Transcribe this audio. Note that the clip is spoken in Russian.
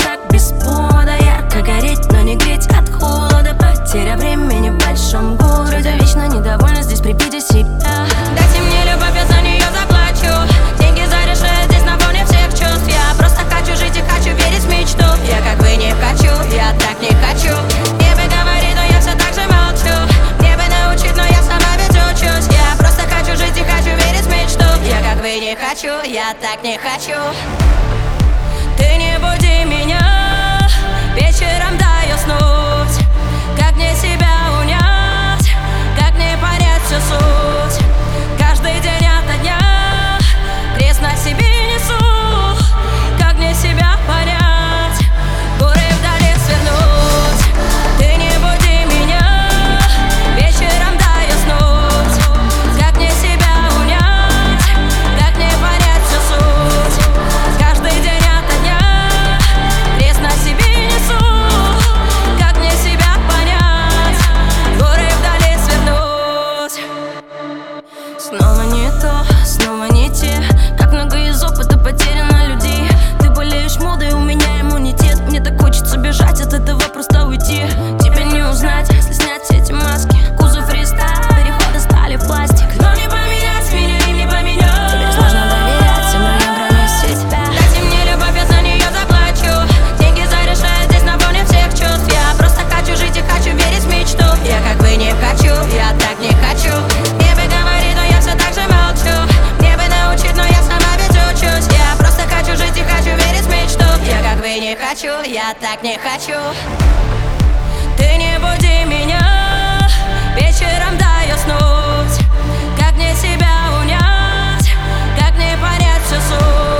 так без повода ярко гореть, но не греть от холода. Потеря времени в большом городе, вечно недовольна здесь при виде себя. Дайте мне любовь, я за нее заплачу. Деньги зарешают здесь на фоне всех чувств. Я просто хочу жить и хочу верить в мечту. Я как бы не хочу, я так не хочу. Мне бы говорить, но я все так же молчу. Мне бы научить, но я сама ведь учусь. Я просто хочу жить и хочу верить в мечту. Я как бы не хочу, я так не хочу. Ты не буди меня, вечером дай уснуть. Как мне себя унять, как мне понять всю суть. Каждый день ото дня крест на себе несу. Как мне себя понять, горы вдали свернуть. Ты не буди меня, вечером дай уснуть. Как мне себя унять, как мне понять всю суть. Каждый день ото дня крест на себе несу. Как мне себя понять, горы вдали свернуть. Снова не то, снова не те. Как много из опыта потеряно людей. Ты болеешь модой, у меня иммунитет. Мне так хочется бежать от этого, просто уйти. Тебя не узнать, если снять все эти маски. Кузов фристайл, переходы стали пластик. Но не поменять меня им не поменять. Теперь сложно доверять всем другим, кроме себя. Дайте мне любовь, я за нее заплачу. Деньги зарешают здесь на фоне всех чувств. Я просто хочу жить и хочу верить в мечту. Я как бы не хочу, я так не хочу. Мне бы говорить, но я все так же молчу. Мне бы научить, но я сама ведь учусь. Я просто хочу жить и хочу верить в мечту. Я как бы не хочу, я так не хочу. Ты не буди меня, вечером дай уснуть. Как мне себя унять, как мне понять всю суть.